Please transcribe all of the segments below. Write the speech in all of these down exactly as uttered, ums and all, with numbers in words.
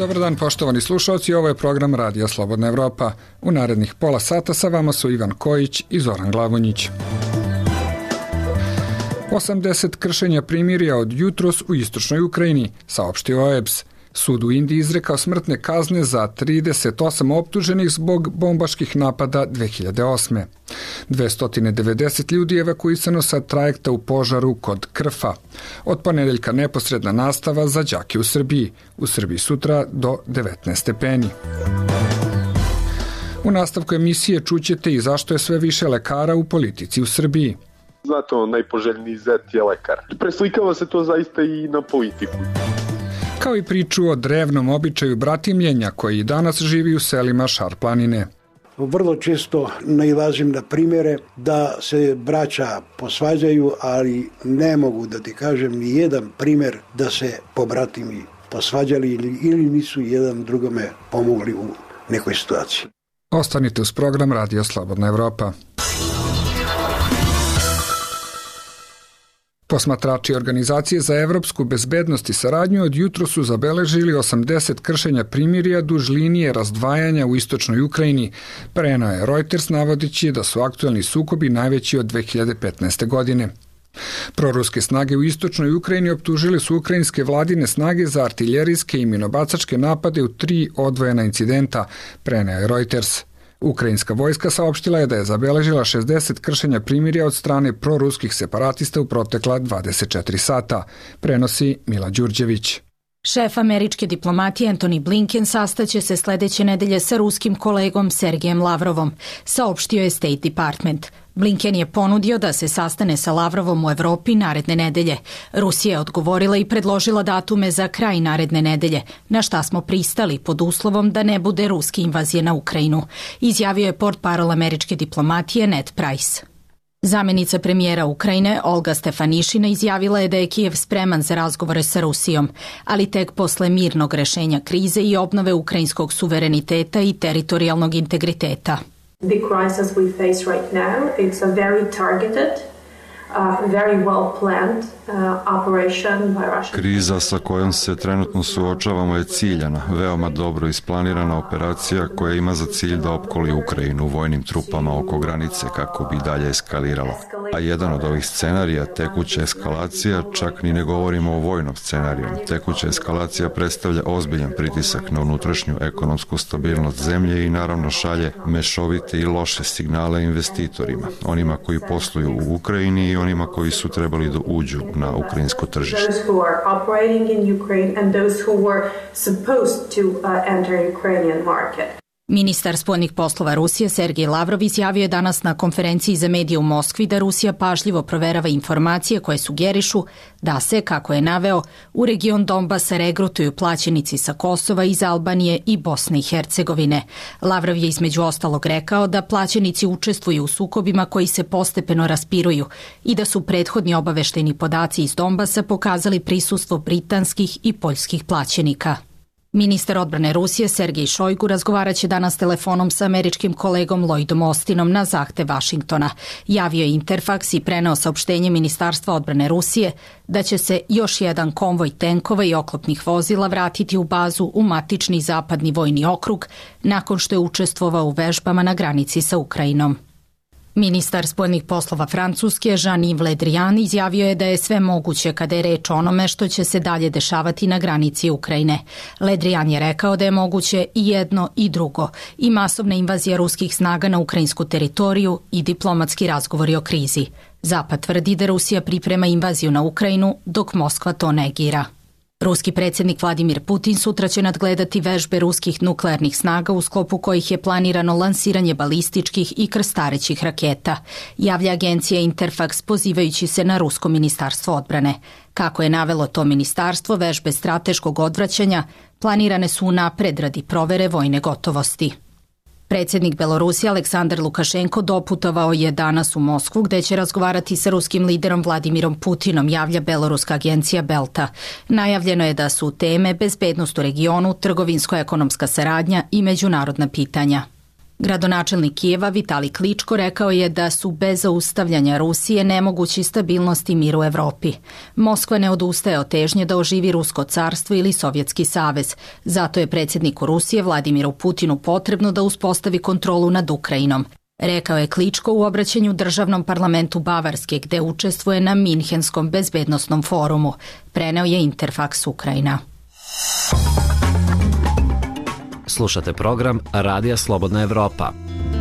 Dobar dan, poštovani slušalci, ovo je program Radija Slobodna Evropa. U narednih pola sata sa vama su Ivan Kojić i Zoran Glavonjić. osamdeset kršenja primirja od jutros u istočnoj Ukrajini, saopštio O E B S. Sud u Indiji izrekao smrtne kazne za trideset osam optuženih zbog bombaških napada dve hiljade osme. dvesta devedeset ljudi je evakuisano sa trajekta u požaru kod Krfa. Od ponedeljka neposredna nastava za đake u Srbiji. U Srbiji sutra do devetnaest stepeni. U nastavku emisije čućete i zašto je sve više lekara u politici u Srbiji. Znate, on najpoželjniji zet je lekar. Preslikava se to zaista i na politiku. Kao i priču o drevnom običaju bratimljenja koji i danas živi u selima Šar-planine. Vrlo često nailazim na primjere da se braća posvađaju, ali ne mogu da ti kažem ni jedan primjer da se pobratimi posvađali ili, ili nisu jedan drugome pomogli u nekoj situaciji. Ostanite uz program Radio Slobodna Evropa. Posmatrači Organizacije za evropsku bezbednost i saradnju od jutro su zabeležili osamdeset kršenja primirja duž linije razdvajanja u istočnoj Ukrajini, preneo je Reuters navodeći da su aktuelni sukobi najveći od dve hiljade petnaeste. godine. Proruske snage u istočnoj Ukrajini optužili su ukrajinske vladine snage za artiljerijske i minobacačke napade u tri odvojena incidenta, preneo je Reuters. Ukrajinska vojska saopštila je da je zabeležila šezdeset kršenja primirja od strane proruskih separatista u protekla dvadeset četiri sata, prenosi Mila Đurđević. Šef američke diplomatije Antony Blinken sastaće se sledeće nedelje sa ruskim kolegom Sergejem Lavrovom, saopštio je State Department. Blinken je ponudio da se sastane sa Lavrovom u Evropi naredne nedelje. Rusija je odgovorila i predložila datume za kraj naredne nedelje, na šta smo pristali pod uslovom da ne bude ruske invazije na Ukrajinu, izjavio je portparol američke diplomatije Ned Price. Zamenica premijera Ukrajine Olga Stefanišina izjavila je da je Kijev spreman za razgovore sa Rusijom, ali tek posle mirnog rešenja krize i obnove ukrajinskog suvereniteta i teritorijalnog integriteta. The crisis we face right now, it's a very targeted, uh, very well planned uh, operation by Russia. Kriza sa kojom se trenutno suočavamo je ciljana, veoma dobro isplanirana operacija koja ima za cilj da opkoli Ukrajinu vojnim trupama oko granice kako bi dalje eskaliralo. A jedan od ovih scenarija, tekuća eskalacija, čak ni ne govorimo o vojnom scenariju. Tekuća eskalacija predstavlja ozbiljan pritisak na unutrašnju ekonomsku stabilnost zemlje i naravno šalje mešovite i loše signale investitorima, onima koji posluju u Ukrajini i onima koji su trebali da uđu na ukrajinsko tržište. Ministar spoljnih poslova Rusije Sergej Lavrov izjavio je danas na konferenciji za medije u Moskvi da Rusija pažljivo proverava informacije koje sugerišu da se, kako je naveo, u region Donbasa regrutuju plaćenici sa Kosova, iz Albanije i Bosne i Hercegovine. Lavrov je između ostalog rekao da plaćenici učestvuju u sukobima koji se postepeno raspiruju i da su prethodni obaveštajni podaci iz Donbasa pokazali prisustvo britanskih i poljskih plaćenika. Ministar odbrane Rusije Sergej Šojgu razgovaraće danas telefonom sa američkim kolegom Lloydom Austinom na zahtev Vašingtona. Javio je Interfax i preneo saopštenje Ministarstva odbrane Rusije da će se još jedan konvoj tenkova i oklopnih vozila vratiti u bazu u matični zapadni vojni okrug nakon što je učestvovao u vežbama na granici sa Ukrajinom. Ministar spoljnih poslova Francuske Jean-Yves Le Drian izjavio je da je sve moguće kada je reč o onome što će se dalje dešavati na granici Ukrajine. Le Drian je rekao da je moguće i jedno i drugo, i masovna invazija ruskih snaga na ukrajinsku teritoriju i diplomatski razgovori o krizi. Zapad tvrdi da Rusija priprema invaziju na Ukrajinu, dok Moskva to negira. Ruski predsjednik Vladimir Putin sutra će nadgledati vežbe ruskih nuklearnih snaga u sklopu kojih je planirano lansiranje balističkih i krstarećih raketa, javlja agencija Interfax pozivajući se na rusko ministarstvo odbrane. Kako je navelo to ministarstvo, vežbe strateškog odvraćanja planirane su unapred radi provere vojne gotovosti. Predsjednik Belorusije Aleksandar Lukašenko doputovao je danas u Moskvu gde će razgovarati sa ruskim liderom Vladimirom Putinom, javlja beloruska agencija Belta. Najavljeno je da su teme bezbednost u regionu, trgovinsko-ekonomska saradnja i međunarodna pitanja. Gradonačelnik Kijeva Vitali Kličko rekao je da su bez zaustavljanja Rusije nemogući stabilnost i mir u Evropi. Moskva ne odustaje od težnje da oživi Rusko carstvo ili Sovjetski savez. Zato je predsjedniku Rusije Vladimiru Putinu potrebno da uspostavi kontrolu nad Ukrajinom. Rekao je Kličko u obraćanju državnom parlamentu Bavarske, gde učestvuje na Minhenskom bezbednosnom forumu. Preneo je Interfax Ukrajina. Slušate program Radija Slobodna Evropa.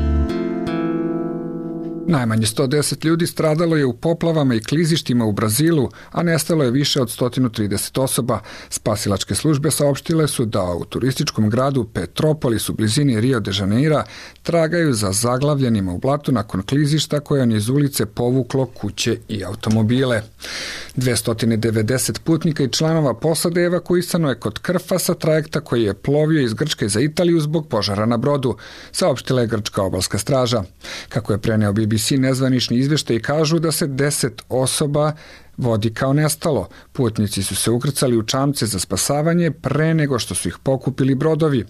Najmanje sto deset ljudi stradalo je u poplavama i klizištima u Brazilu, a nestalo je više od sto trideset osoba. Spasilačke službe saopštile su da u turističkom gradu Petrópolis u blizini Rio de Janeira tragaju za zaglavljenima u blatu nakon klizišta koje je iz ulice povuklo kuće i automobile. dvesta devedeset putnika i članova posade evakuisano je kod Krfa sa trajekta koji je plovio iz Grčke za Italiju zbog požara na brodu, saopštila je Grčka obalska straža. Kako je preneo B B C, nezvanični izveštaji kažu da se deset osoba vodi kao nestalo. Putnici su se ukrcali u čamce za spasavanje pre nego što su ih pokupili brodovi.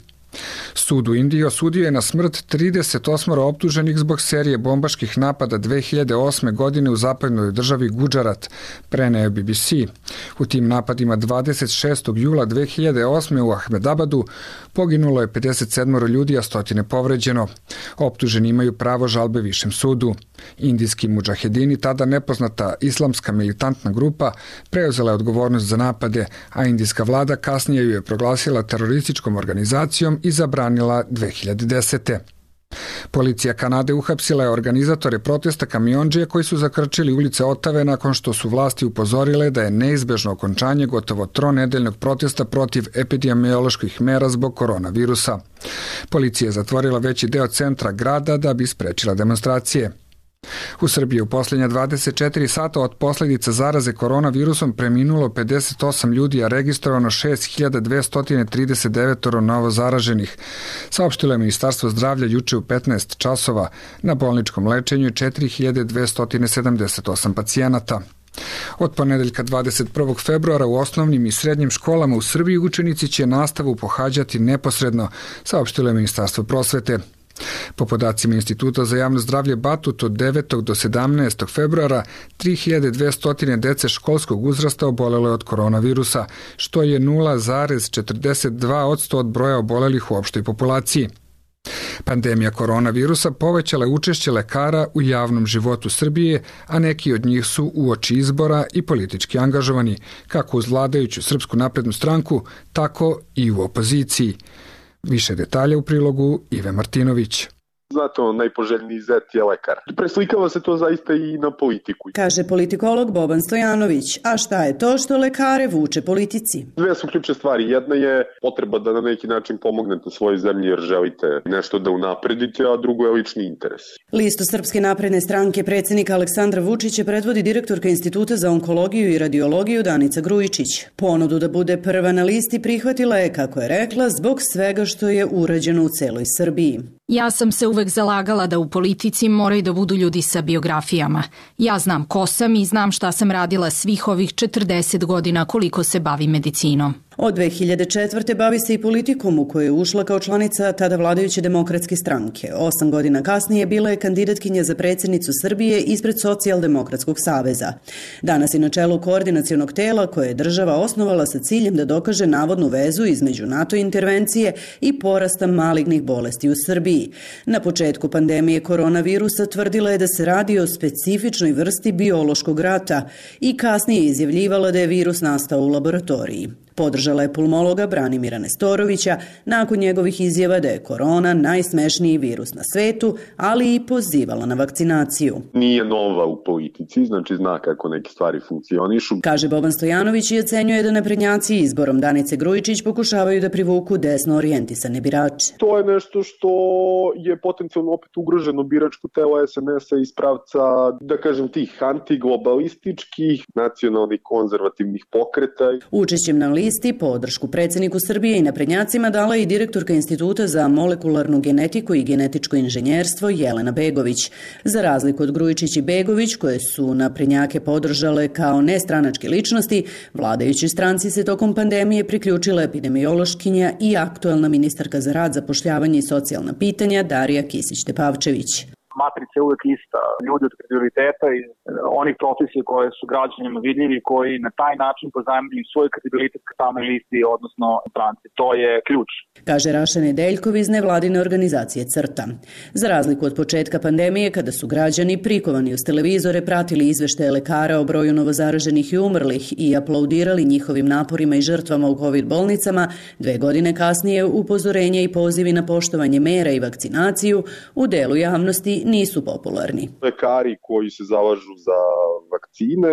Sud u Indiji osudio je na smrt trideset osam optuženih zbog serije bombaških napada dve hiljade osme. godine u zapadnoj državi Gujarat, preneo B B C. U tim napadima dvadeset šestog jula dve hiljade osme. u Ahmedabadu poginulo je pedeset sedam ljudi, a stotine povređeno. Optuženi imaju pravo žalbe višem sudu. Indijski mudžahedini, tada nepoznata islamska militantna grupa, preuzela je odgovornost za napade, a indijska vlada kasnije ju je proglasila terorističkom organizacijom i zabranila dve hiljade desete. Policija Kanade uhapsila je organizatore protesta kamiondžija koji su zakrčili ulice Otave nakon što su vlasti upozorile da je neizbežno okončanje gotovo tronedeljnog protesta protiv epidemioloških mera zbog koronavirusa. Policija je zatvorila veći deo centra grada da bi sprečila demonstracije. U Srbiji u posljednja dvadeset četiri sata od posljedica zaraze koronavirusom preminulo pedeset osam ljudi, a registrovano šest hiljada dvesta trideset devet novo zaraženih. Saopštilo je Ministarstvo zdravlja juče u petnaest časova. Na bolničkom lečenju je četiri hiljade dvesta sedamdeset osam pacijenata. Od ponedeljka dvadeset prvog februara u osnovnim i srednjim školama u Srbiji učenici će nastavu pohađati neposredno, saopštilo je Ministarstvo prosvete. Po podacima Instituta za javno zdravlje Batut od devetog do sedamnaestog februara tri hiljade dvesta dece školskog uzrasta obolelo je od koronavirusa, što je nula zarez četrdeset dva posto od broja obolelih u opštoj populaciji. Pandemija koronavirusa povećala je učešće lekara u javnom životu Srbije, a neki od njih su uoči izbora i politički angažovani, kako uz vladajuću Srpsku naprednu stranku, tako i u opoziciji. Više detalja u prilogu Ive Martinović. Znate, on najpoželjniji zet je lekar. Preslikava se to zaista i na politiku. Kaže politikolog Boban Stojanović. A šta je to što lekare vuče politici? Dve su ključne stvari. Jedna je potreba da na neki način pomognete svojoj zemlji jer želite nešto da unapredite, a drugo je lični interes. Listu Srpske napredne stranke predsjednika Aleksandra Vučića predvodi direktorka Instituta za onkologiju i radiologiju Danica Grujičić. Ponudu da bude prva na listi prihvatila je, kako je rekla, zbog svega što je urađeno u celoj Srbiji. Ja sam se uvek zalagala da u politici moraju da budu ljudi sa biografijama. Ja znam ko sam i znam šta sam radila svih ovih četrdeset godina koliko se bavim medicinom. Od dve hiljade četvrte. bavi se i politikom u koju je ušla kao članica tada vladajuće demokratske stranke. Osam godina kasnije bila je kandidatkinja za predsjednicu Srbije ispred Socijaldemokratskog saveza. Danas je na čelu koordinacionog tela koje je država osnovala sa ciljem da dokaže navodnu vezu između NATO intervencije i porasta malignih bolesti u Srbiji. Na početku pandemije koronavirusa tvrdila je da se radi o specifičnoj vrsti biološkog rata i kasnije izjavljivala da je virus nastao u laboratoriji. Podržala je pulmologa Branimira Nestorovića nakon njegovih izjava da je korona najsmešniji virus na svetu, ali i pozivala na vakcinaciju. Nije nova u politici, znači zna kako neke stvari funkcionišu. Kaže Boban Stojanović i ocenjuje da naprednjaci izborom Danice Grujičić pokušavaju da privuku desno orijentisane birače. To je nešto što je potencijalno opet ugroženo biračko telo es en es a iz pravca, da kažem, tih antiglobalističkih, nacionalnih konzervativnih pokreta. Učešćem na listi listi podršku predsjedniku Srbije i naprednjacima dala i direktorka Instituta za molekularnu genetiku i genetičko inženjerstvo Jelena Begović. Za razliku od Grujičić i Begović, koje su naprednjake podržale kao nestranačke ličnosti, vladajućoj stranci se tokom pandemije priključila epidemiološkinja i aktuelna ministarka za rad, zapošljavanje i socijalna pitanja Darija Kisić-Tepavčević. Matrica je uvek ista. Ljudi od kredibiliteta i onih profesija koje su građanima vidljivi, koji na taj način pozajmljuju svoj kredibilitet ka samoj listi, odnosno stranci. To je ključ. Kaže Raša Nedeljkov iz nevladine organizacije CRTA. Za razliku od početka pandemije, kada su građani prikovani uz televizore pratili izveštaje lekara o broju novozaraženih i umrlih i aplaudirali njihovim naporima i žrtvama u COVID bolnicama, dve godine kasnije upozorenje i pozivi na poštovanje mera i vakcinaciju u delu javnosti nisu popularni. Lekari koji se zalažu za vakcine,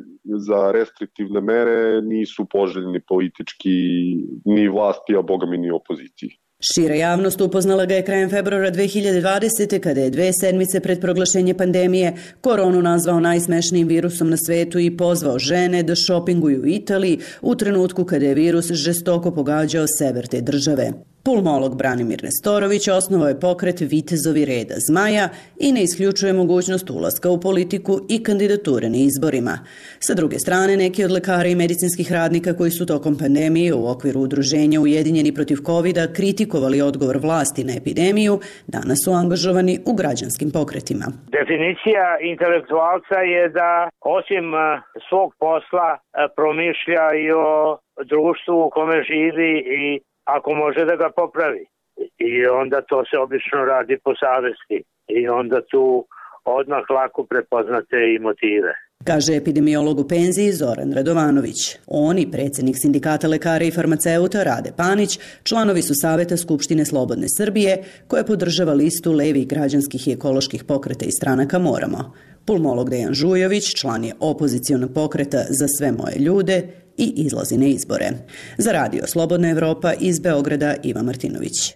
za restriktivne mere nisu poželjni politički ni vlasti, a boga mi ni opoziciji. Šira javnost upoznala ga je krajem februara dve hiljade dvadesete. kada je dve sedmice pred proglašenje pandemije koronu nazvao najsmešnijim virusom na svetu i pozvao žene da šopinguju u Italiji u trenutku kada je virus žestoko pogađao sever te države. Pulmolog Branimir Nestorović osnovao je pokret Vitezovi reda Zmaja i ne isključuje mogućnost ulaska u politiku i kandidature na izborima. Sa druge strane, neki od lekara i medicinskih radnika koji su tokom pandemije u okviru udruženja Ujedinjeni protiv kovida kritikovali odgovor vlasti na epidemiju, danas su angažovani u građanskim pokretima. Definicija intelektualca je da osim svog posla promišlja i o društvu u kome živi i ako može da ga popravi. I onda to se obično radi po savesti. I onda tu odmah lako prepoznate i motive. Kaže epidemiolog u penziji Zoran Radovanović. On i predsjednik sindikata lekara i farmaceuta Rade Panić članovi su Saveta Skupštine Slobodne Srbije, koja podržava listu levih građanskih i ekoloških pokreta i stranaka Moramo. Pulmolog Dejan Žujović član je opozicionog pokreta Za sve moje ljude i izlazi na izbore. Za radio Slobodna Evropa iz Beograda Iva Martinović.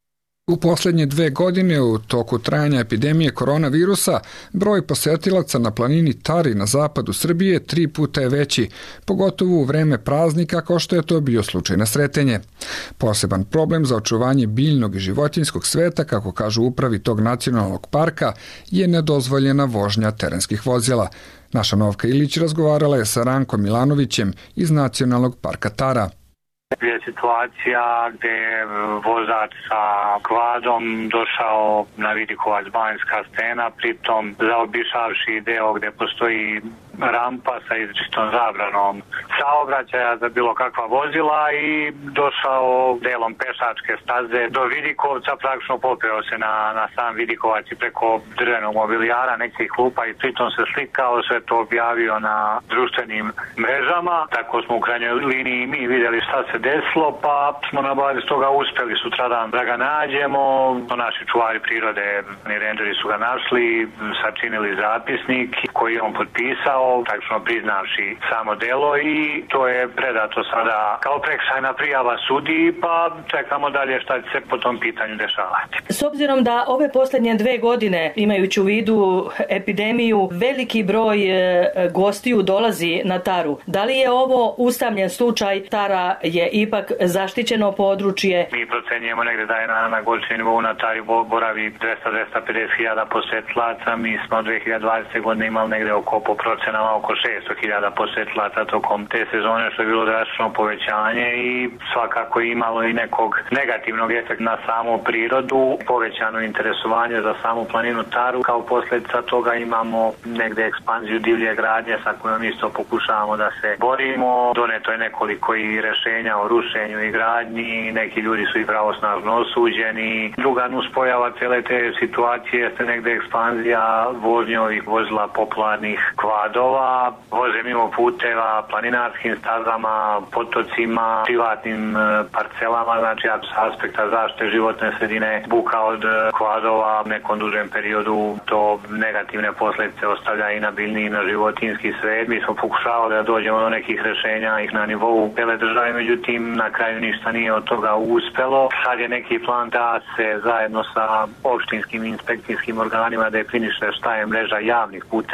U posljednje dve godine u toku trajanja epidemije koronavirusa broj posetilaca na planini Tari na zapadu Srbije tri puta je veći, pogotovo u vreme praznika kao što je to bio slučaj na Sretenje. Poseban problem za očuvanje biljnog i životinjskog sveta, kako kažu upravi tog nacionalnog parka, je nedozvoljena vožnja terenskih vozila. Naša Novka Ilić razgovarala je sa Rankom Milanovićem iz Nacionalnog parka Tara. Je situacija gdje je vozač sa kvadom došao na Vidikovac Banjska stena, pritom zaobišavši deo gdje postoji rampa sa izričitom zabranom saobraćaja za bilo kakva vozila i došao delom pešačke staze do Vidikovca, praktično popeo se na, na sam Vidikovac i preko drvenog mobilijara nekih klupa i pritom se slikao, sve to objavio na društvenim mrežama. Tako smo u krajnjoj liniji mi vidjeli šta se desilo, pa smo na bazi toga uspjeli sutradan da ga nađemo. Naši čuvari prirode i rendžeri su ga našli, sačinili zapisnik koji je on potpisao, tačno priznavši samo delo, i to je predato sada kao prekršajna prijava sudiji, pa čekamo dalje šta će se po tom pitanju dešavati. S obzirom da ove posljednje dve godine, imajući u vidu epidemiju, veliki broj gostiju dolazi na Taru. Da li je ovo usamljen slučaj? Tara je ipak zaštićeno područje. Mi procenjujemo negdje da je na, na godišnjem nivou na Tari boravi dvesta do dvesta pedeset hiljada posetilaca. Mi smo dve hiljade dvadesete. godine imali negdje oko po procenama oko šesto hiljada posetilaca tokom te sezone, što je bilo drastično povećanje i svakako imalo i nekog negativnog efekta na samu prirodu, povećano interesovanje za samu planinu Taru. Kao posljedica toga imamo negdje ekspanziju divlje gradnje sa kojom isto pokušavamo da se borimo. Doneto je nekoliko i rješenja o rušenju i gradnji, neki ljudi su i pravosnažno osuđeni. Druga nuspojava cijele te situacije jeste negdje ekspanzija vožnje ovih vozila popularnih kvadova, voze mimo puteva, planinarskim stazama, potocima, privatnim parcelama, znači s aspekta zaštite životne sredine, buka od kvadova u nekom dužem periodu to negativne posljedice ostavlja i na biljni i na životinjski svet. Mi smo pokušavali da dođemo do nekih rješenja ih na nivou cele države, međutim na kraju ništa nije od toga uspelo. Sad je neki plan da se zajedno sa opštinskim inspekcijskim organima definiše šta je mreža javnih puteva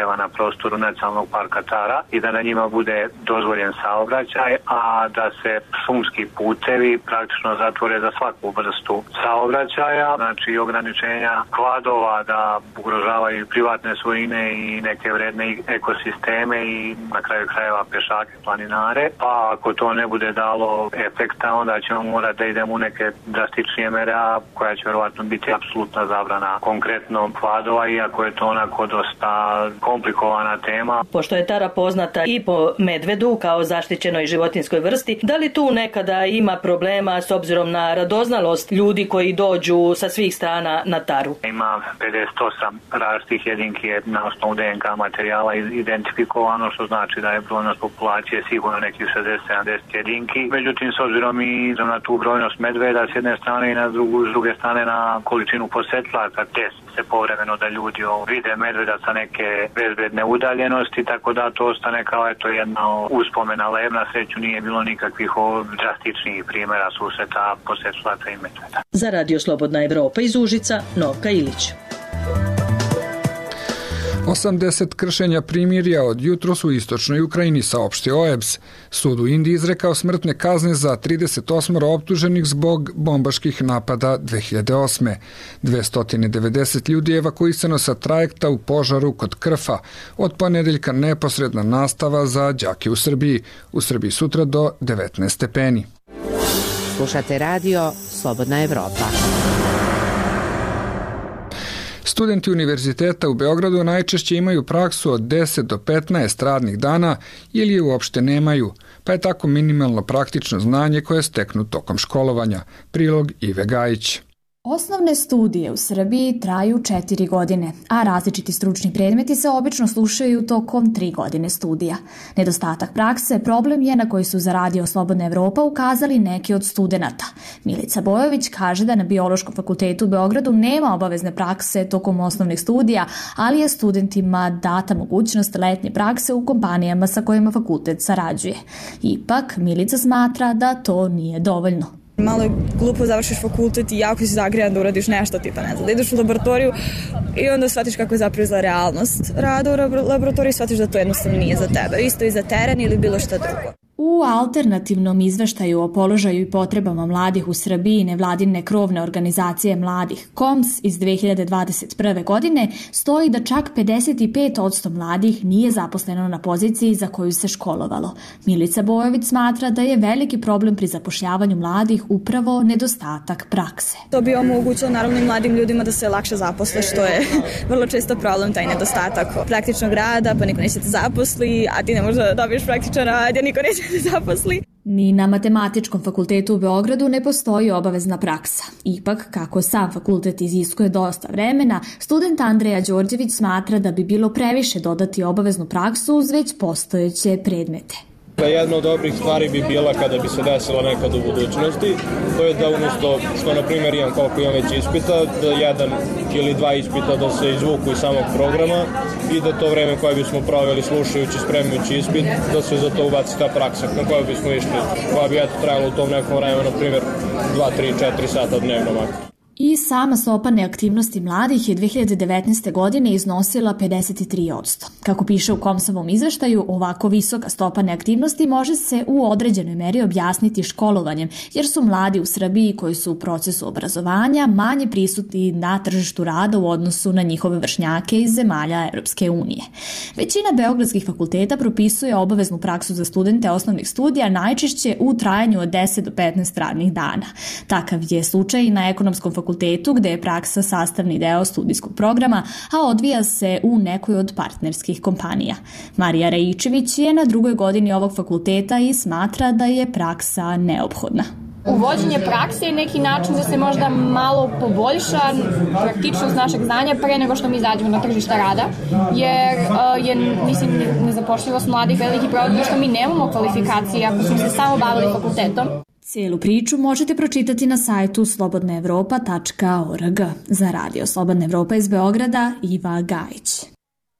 krajeva na prostoru nacionalnog parka Tara i da na njima bude dozvoljen saobraćaj, a da se šumski putevi praktično zatvore za svaku vrstu saobraćaja, znači ograničenja kvadova da ugrožavaju privatne svojine i neke vredne ekosisteme i na kraju krajeva pešake, planinare. Pa ako to ne bude dalo efekta, onda ćemo morati da idemo u neke drastičnije mere, a koja će verovatno biti apsolutna zabrana konkretno kvadova, iako je to onako dosta komplikovana tema. Pošto je Tara poznata i po medvedu kao zaštićenoj životinskoj vrsti, da li tu nekada ima problema s obzirom na radoznalost ljudi koji dođu sa svih strana na Taru? Ima pedeset osam različitih jedinki je na osnovu D N K materijala identifikovano, što znači da je brojnost populacije sigurno nekih šezdeset sedamdeset jedinki. Međutim, s obzirom i na tu brojnost medveda s jedne strane i na drugu, s druge strane na količinu posetilaca, te se povremeno da ljudi vide medveda sa neke bezbedne udaljenosti, tako da to ostane kao eto jedna uspomena, ali na sreću nije bilo nikakvih drastičnih primjera susreta posetilaca i medveda. Za Radio Slobodna Evropa iz Užica, Novka Ilić. osamdeset kršenja primirja od jutros u istočnoj Ukrajini, saopštio O E B S. Sud u Indiji izrekao smrtne kazne za trideset osam optuženih zbog bombaških napada dve hiljade osme. dvesta devedeset ljudi je evakuisano sa trajekta u požaru kod Krfa. Od ponedeljka neposredna nastava za đake u Srbiji. U Srbiji sutra do devetnaest stepeni. Slušate radio Slobodna Evropa. Studenti univerziteta u Beogradu najčešće imaju praksu od deset do petnaest radnih dana ili je uopšte nemaju, pa je tako minimalno praktično znanje koje steknu tokom školovanja. Prilog Ive Gajić. Osnovne studije u Srbiji traju četiri godine, a različiti stručni predmeti se obično slušaju tokom tri godine studija. Nedostatak prakse problem je na koji su za Radio Slobodna Evropa ukazali neki od studenata. Milica Bojović kaže da na Biološkom fakultetu u Beogradu nema obavezne prakse tokom osnovnih studija, ali je studentima data mogućnost letnje prakse u kompanijama sa kojima fakultet sarađuje. Ipak, Milica smatra da to nije dovoljno. Malo je glupo završiš fakultet i jako si zagrijan da uradiš nešto, tipa ne znam, da ideš u laboratoriju i onda shvatiš kako je zapravo za realnost rada u laboratoriju i shvatiš da to jednostavno nije za tebe. Isto i za teren ili bilo šta drugo. U alternativnom izveštaju o položaju i potrebama mladih u Srbiji nevladine krovne organizacije mladih K O M S iz dve hiljade dvadeset prve. godine stoji da čak pedeset pet posto mladih nije zaposleno na poziciji za koju se školovalo. Milica Bojović smatra da je veliki problem pri zapošljavanju mladih upravo nedostatak prakse. To bi omogućilo naravno i mladim ljudima da se lakše zaposle, što je vrlo često problem, taj nedostatak praktičnog rada, pa niko neće te zaposli, a ti ne možeš da dobiješ praktičan rad, a niko neće zaposli. Ni na Matematičkom fakultetu u Beogradu ne postoji obavezna praksa. Ipak, kako sam fakultet iziskuje dosta vremena, student Andreja Đorđević smatra da bi bilo previše dodati obaveznu praksu uz već postojeće predmete. Jedna od dobrih stvari bi bila kada bi se desilo nekad u budućnosti, to je da umjesto što na primjer imam koliko imam već ispita, da jedan ili dva ispita da se izvuku iz samog programa i da to vreme koje bismo proveli slušajući, spremajući ispit, da se za to ubaci ta praksa na koju bismo išli, koja bi eto trajala u tom nekom vremenu, na primjer dva, tri, četiri sata dnevno makar. I sama stopa neaktivnosti mladih je dve hiljade devetnaeste. godine iznosila pedeset tri posto. Kako piše u Komsovom izveštaju, ovako visoka stopa neaktivnosti može se u određenoj meri objasniti školovanjem, jer su mladi u Srbiji koji su u procesu obrazovanja manje prisutni na tržištu rada u odnosu na njihove vršnjake iz zemalja Europske unije. Većina beogradskih fakulteta propisuje obaveznu praksu za studente osnovnih studija najčešće u trajanju od deset do petnaest radnih dana. Takav je slučaj i na Ekonomskom fakultetu fakultetu gde je praksa sastavni deo studijskog programa, a odvija se u nekoj od partnerskih kompanija. Marija Rajičević je na drugoj godini ovog fakulteta i smatra da je praksa neophodna. Uvođenje prakse je neki način da se možda malo poboljša praktičnost našeg znanja pre nego što mi izađemo na tržište rada, jer uh, je, mislim, nezapošljivost mladih veliki problem što mi nemamo kvalifikacije ako smo se samo bavili fakultetom. Cijelu priču možete pročitati na sajtu slobodna evropa tačka org. Za Radio Slobodna Evropa iz Beograda, Iva Gajić.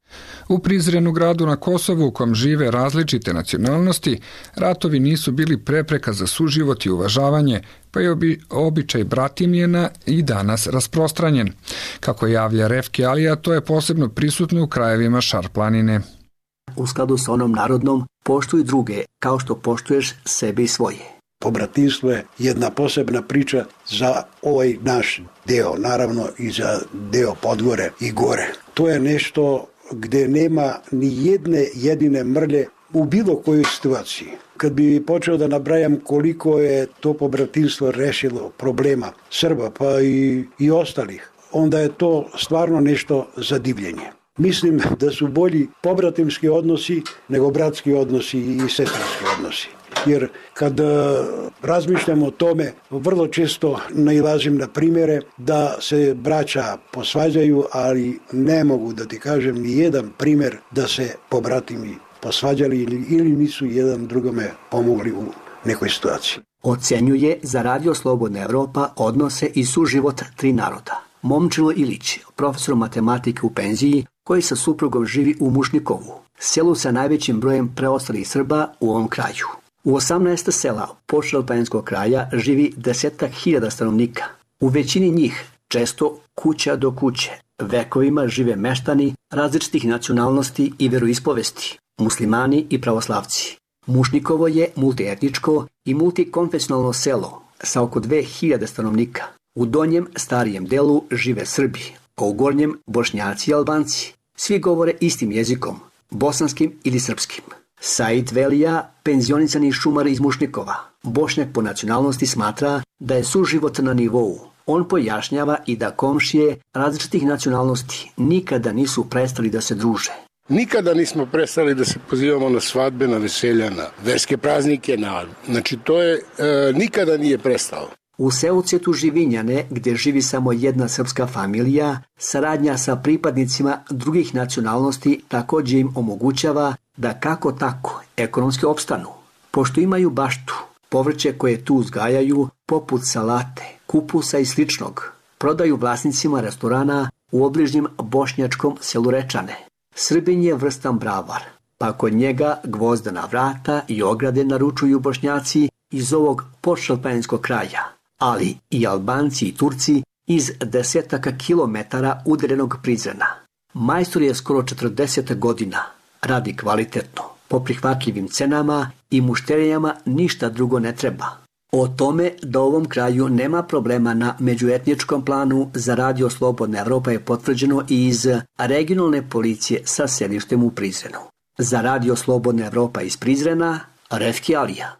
U Prizrenu, gradu na Kosovu u kom žive različite nacionalnosti, ratovi nisu bili prepreka za suživot i uvažavanje, pa je obi, običaj bratimljena i danas rasprostranjen. Kako javlja Refki Alija, to je posebno prisutno u krajevima Šar planine. U skladu sa onom narodnom, poštuj druge kao što poštuješ sebe i svoje. Pobratinstvo je jedna posebna priča za ovaj naš deo, naravno i za deo Podgore i gore. To je nešto gde nema ni jedne jedine mrlje u bilo kojoj situaciji. Kad bi počeo da nabrajam koliko je to pobratinstvo rešilo problema Srba pa i, i ostalih, onda je to stvarno nešto za divljenje. Mislim da su bolji pobratimski odnosi nego bratski odnosi i sestrinski odnosi. Jer kad razmišljam o tome, vrlo često nailazim na primere da se braća posvađaju, ali ne mogu da ti kažem ni jedan primer da se pobratimi posvađali ili, ili nisu jedan drugome pomogli u nekoj situaciji. Ocenjuje za Radio Slobodna Evropa odnose i suživot tri naroda. Momčilo Ilić, profesor matematike u penziji, koji sa suprugom živi u Mušnikovu, selu sa najvećim brojem preostalih Srba u ovom kraju. U osamnaest sela Podšalpanskog kraja živi desetak hiljada stanovnika. U većini njih, često kuća do kuće, vekovima žive meštani različitih nacionalnosti i veroispovesti, muslimani i pravoslavci. Mušnikovo je multietničko i multikonfesionalno selo sa oko dve hiljade stanovnika. U donjem starijem delu žive Srbi, a u gornjem Bošnjaci i Albanci. Svi govore istim jezikom, bosanskim ili srpskim. Said Velija, penzionisani šumar iz Mušnikova, Bošnjak po nacionalnosti, smatra da je suživot na nivou. On pojašnjava i da komšije različitih nacionalnosti nikada nisu prestali da se druže. Nikada nismo prestali da se pozivamo na svadbe, na veselja, na verske praznike, na... znači to je, e, nikada nije prestalo. U Seucetu Živinjane, gdje živi samo jedna srpska familija, saradnja sa pripadnicima drugih nacionalnosti također im omogućava da kako tako ekonomski opstanu. Pošto imaju baštu, povrće koje tu uzgajaju, poput salate, kupusa i sličnog, prodaju vlasnicima restorana u obližnjem bošnjačkom selu Rečane. Srbin je vrstan bravar, pa kod njega gvozdena vrata i ograde naručuju Bošnjaci iz ovog podšalpanskog kraja, ali i Albanci i Turci iz desetaka kilometara udaljenog Prizrena. Majstor je skoro četrdeset godina, radi kvalitetno, po prihvatljivim cenama i mušterijama ništa drugo ne treba. O tome da u ovom kraju nema problema na međuetničkom planu za Radio Slobodna Evropa je potvrđeno i iz regionalne policije sa sedištem u Prizrenu. Za Radio Slobodna Evropa iz Prizrena, Refki Alija.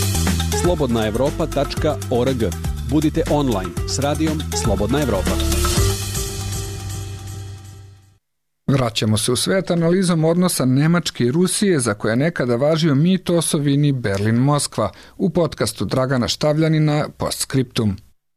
slobodna evropa tačka org. Budite online s radijom Slobodna Evropa. Vraćamo se u svet analizom odnosa Nemačke i Rusije, za koje je nekada važio mit osovini Berlin-Moskva, u podcastu Dragana Štavljanina Postscriptum.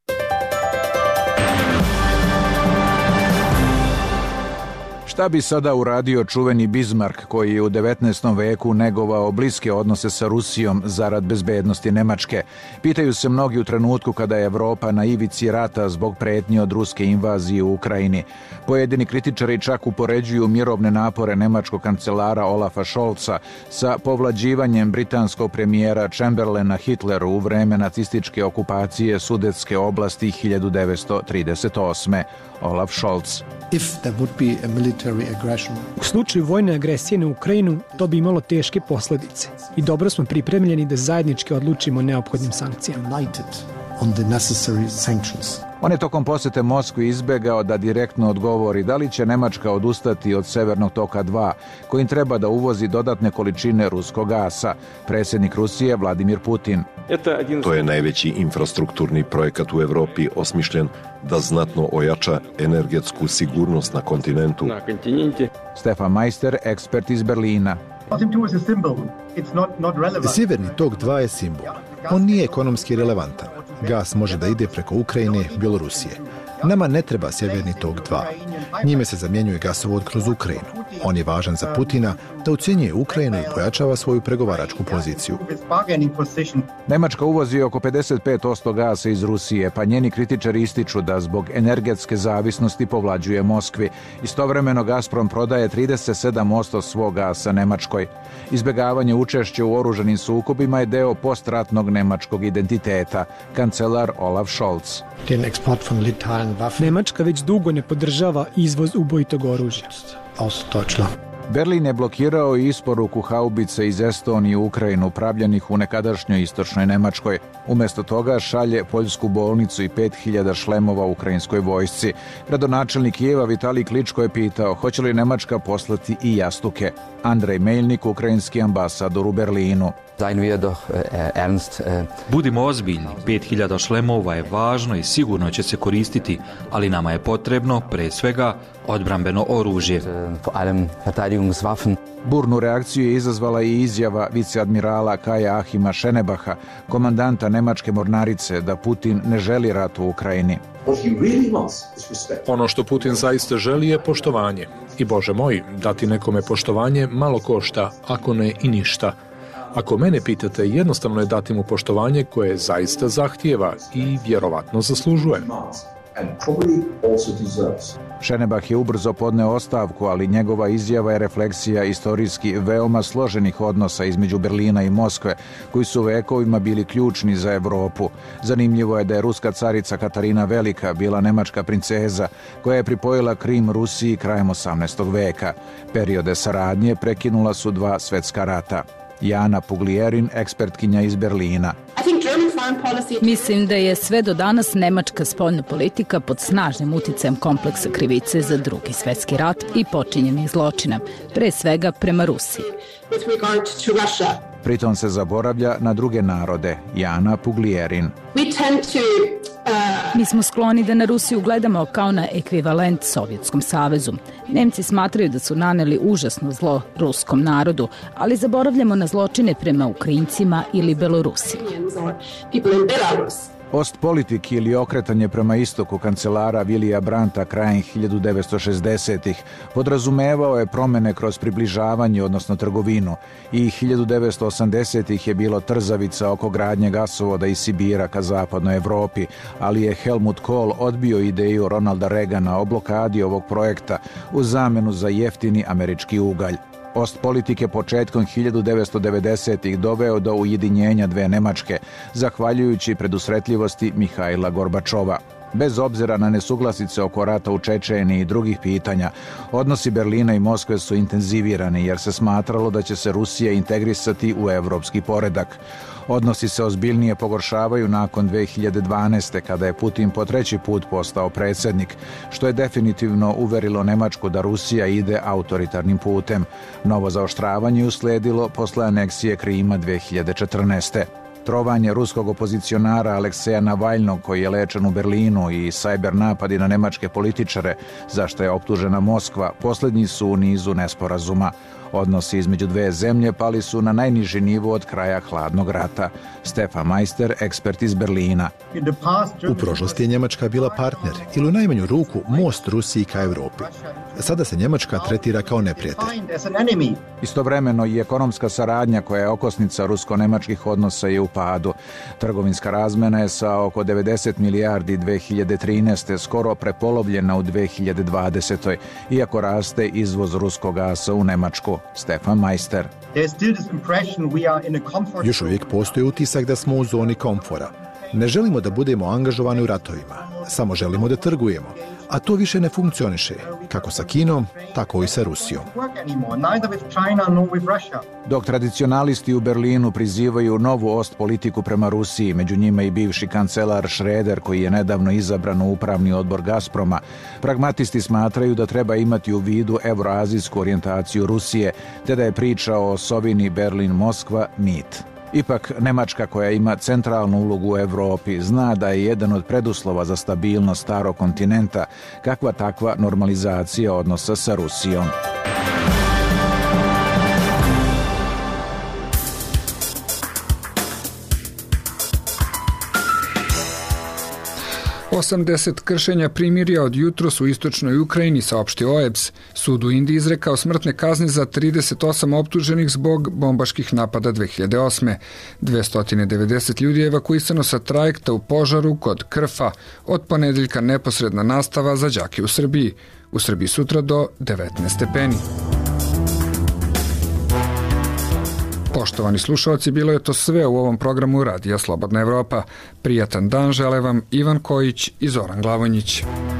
Šta bi sada uradio čuveni Bismarck, koji je u devetnaestom veku negovao bliske odnose sa Rusijom zarad bezbednosti Nemačke? Pitaju se mnogi u trenutku kada je Evropa na ivici rata zbog pretnje od ruske invazije u Ukrajini. Pojedini kritičari čak upoređuju mirovne napore nemačkog kancelara Olafa Scholza sa povlađivanjem britanskog premijera Chamberlaina Hitleru u vreme nacističke okupacije Sudetske oblasti hiljadu devetsto trideset osme. Olaf Scholz. If there would be a military aggression. U slučaju vojne agresije na Ukrajinu, to bi imalo teške posljedice i dobro smo pripremljeni da zajednički odlučimo o neophodnim sankcijama. United on the necessary sanctions. On je tokom posete Moskvi izbegao da direktno odgovori da li će Nemačka odustati od Severnog toka dva, kojim treba da uvozi dodatne količine ruskog gasa. Predsjednik Rusije Vladimir Putin. To je najveći infrastrukturni projekat u Evropi osmišljen da znatno ojača energetsku sigurnost na kontinentu. Stefan Majster, ekspert iz Berlina. Sjeverni tok dva je simbol. On nije ekonomski relevantan. Gas može da ide preko Ukrajine, Bjelorusije. Nama ne treba Sjeverni tok dva. Njime se zamjenjuje gasovod kroz Ukrajinu. On je važan za Putina da ucenjuje Ukrajinu i pojačava svoju pregovaračku poziciju. Nemačka uvozi oko pedeset pet posto gasa iz Rusije, pa njeni kritičari ističu da zbog energetske zavisnosti povlađuje Moskvi. Istovremeno Gazprom prodaje trideset sedam posto svog gasa Nemačkoj. Izbjegavanje učešća u oružanim sukobima je deo postratnog nemačkog identiteta, kancelar Olaf Scholz. Nemačka već dugo ne podržava izvoz ubojitog oružja. Berlin je blokirao i isporuku haubice iz Estonije u Ukrajinu pravljenih u nekadašnjoj istočnoj Nemačkoj. Umjesto toga šalje poljsku bolnicu i pet hiljada šlemova ukrajinskoj vojsci. Gradonačelnik Kijeva Vitalij Kličko je pitao hoće li Nemačka poslati i jastuke. Andrej Meljnik, ukrajinski ambasador u Berlinu. Budimo ozbiljni, pet hiljada šlemova je važno i sigurno će se koristiti, ali nama je potrebno, pre svega, odbrambeno oružje. Burnu reakciju je izazvala i izjava viceadmirala Kaja Ahima Šenebaha, komandanta nemačke mornarice, da Putin ne želi rat u Ukrajini. Ono što Putin zaista želi je poštovanje. I Bože moj, dati nekome poštovanje malo košta, ako ne i ništa. Ako mene pitate, jednostavno je dati mu poštovanje koje zaista zahtijeva i vjerovatno zaslužuje. Šenebah je ubrzo podneo ostavku, ali njegova izjava je refleksija istorijski veoma složenih odnosa između Berlina i Moskve, koji su vekovima bili ključni za Evropu. Zanimljivo je da je ruska carica Katarina Velika bila nemačka princeza, koja je pripojila Krim Rusiji krajem osamnaestog veka. Periode saradnje prekinula su dva svetska rata. Jana Puglijerin, ekspertkinja iz Berlina. Mislim da je sve do danas nemačka spoljna politika pod snažnim uticajem kompleksa krivice za drugi svetski rat i počinjenih zločina, pre svega prema Rusiji. Pritom se zaboravlja na druge narode. Jana Puglijerin. Mi smo skloni da na Rusiju gledamo kao na ekvivalent Sovjetskom savezu. Nemci smatraju da su naneli užasno zlo ruskom narodu, ali zaboravljamo na zločine prema Ukrajincima ili Belorusima. Ostpolitik ili okretanje prema istoku kancelara Vilija Brandta krajem hiljadu devetsto šezdesetih podrazumevao je promene kroz približavanje, odnosno trgovinu, i hiljadu devetsto osamdesetih je bilo trzavica oko gradnje gasovoda iz Sibira ka zapadnoj Evropi, ali je Helmut Kohl odbio ideju Ronalda Reagana o blokadi ovog projekta u zamenu za jeftini američki ugalj. Ostpolitik je početkom hiljadu devetsto devedesetih doveo do ujedinjenja dve Nemačke, zahvaljujući predusretljivosti Mihajla Gorbačova. Bez obzira na nesuglasice oko rata u Čečeniji i drugih pitanja, odnosi Berlina i Moskve su intenzivirani jer se smatralo da će se Rusija integrisati u evropski poredak. Odnosi se ozbiljnije pogoršavaju nakon dve hiljade dvanaeste. kada je Putin po treći put postao predsjednik, što je definitivno uverilo Nemačku da Rusija ide autoritarnim putem. Novo zaoštravanje usledilo posle aneksije Krima dve hiljade četrnaeste. Trovanje ruskog opozicionara Alekseja Navaljnog, koji je lečen u Berlinu, i sajber napadi na nemačke političare, za što je optužena Moskva, posljednji su u nizu nesporazuma. Odnosi između dve zemlje pali su na najniži nivo od kraja hladnog rata. Stefan Majster, ekspert iz Berlina. U prošlosti je Njemačka bila partner ili u najmanju ruku most Rusiji ka Evropi. Sada se Njemačka tretira kao neprijatelj. Istovremeno i ekonomska saradnja koja je okosnica rusko-nemačkih odnosa je u padu. Trgovinska razmena je sa oko devedeset milijardi dve hiljade trinaeste. skoro prepolovljena u dve hiljade dvadesetoj. iako raste izvoz ruskog gasa u Nemačku. Stefan Majster. Još uvijek postoji utisak da smo u zoni komfora. Ne želimo da budemo angažovani u ratovima, samo želimo da trgujemo, a to više ne funkcioniše, kako sa Kinom, tako i sa Rusijom. Dok tradicionalisti u Berlinu prizivaju novu ostpolitiku prema Rusiji, među njima i bivši kancelar Schröder, koji je nedavno izabran u upravni odbor Gazproma, pragmatisti smatraju da treba imati u vidu evroazijsku orijentaciju Rusije, te da je priča o osovini Berlin-Moskva mit. Ipak, Nemačka, koja ima centralnu ulogu u Evropi, zna da je jedan od preduslova za stabilnost starog kontinenta kakva takva normalizacija odnosa sa Rusijom. osamdeset kršenja primirja od jutros u istočnoj Ukrajini, saopštio O E B S. Sud u Indiji izrekao smrtne kazne za trideset osam optuženih zbog bombaških napada dve hiljade osme. dvesta devedeset ljudi je evakuisano sa trajekta u požaru kod Krfa. Od ponedeljka neposredna nastava za đake u Srbiji. U Srbiji sutra do devetnaest stepeni. Poštovani slušalci, bilo je to sve u ovom programu Radija Slobodna Evropa. Prijatan dan žele vam Ivan Kojić i Zoran Glavonjić.